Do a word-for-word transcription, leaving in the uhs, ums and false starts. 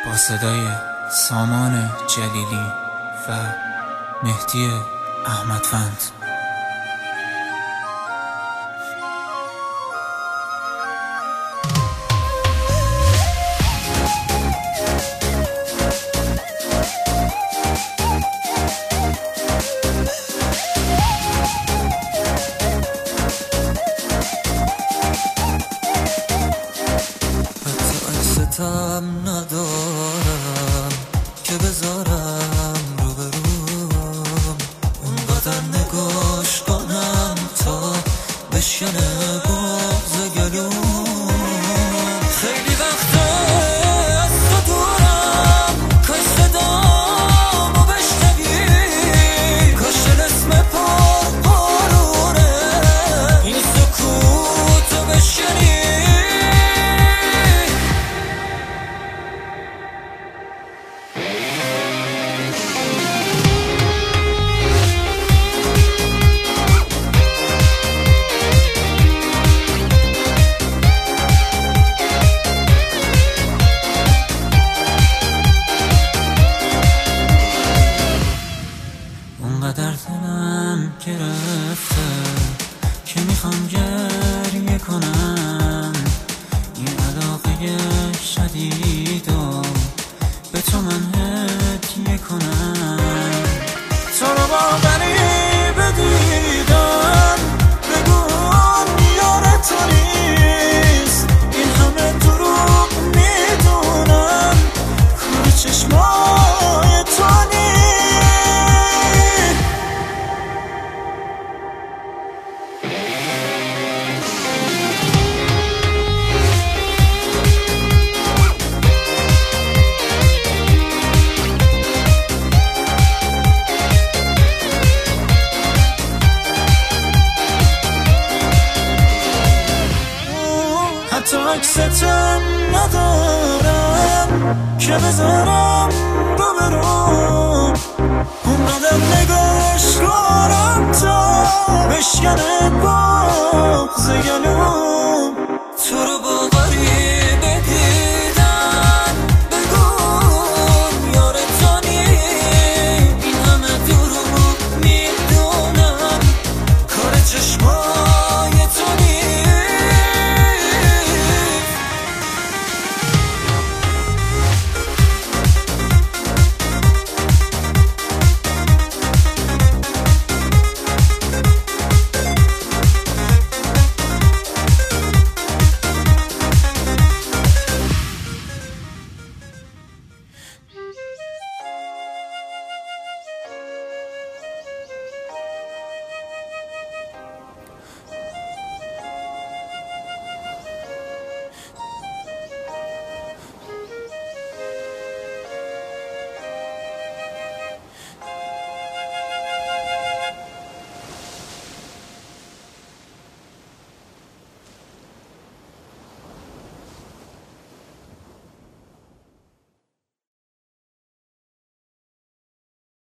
با صدای سامان جلیلی و مهدی احمدفند. ستم ندارم که بذارم رو بروم، اونقدر نگاش کنم تا بشکنه بغض گلوم. خیلی وقته از تو دورم، کاش صدامو بشنوی، کاش الاسم پر پرونه این سکوتو بشکنی. اونقدر دلم گرفته که میخوام گریه کنم، این علاقه شدیدو به تو من هدیه کنم. تو رو واقعی بدیدم بگون یار تو نیست، این همه دروغ میدونم کار چشمای تو نیست. حتی عکستم ندارم که بذارم رو بروم، اونقدر نگاش کنم تا بشکنه بغض گلوم.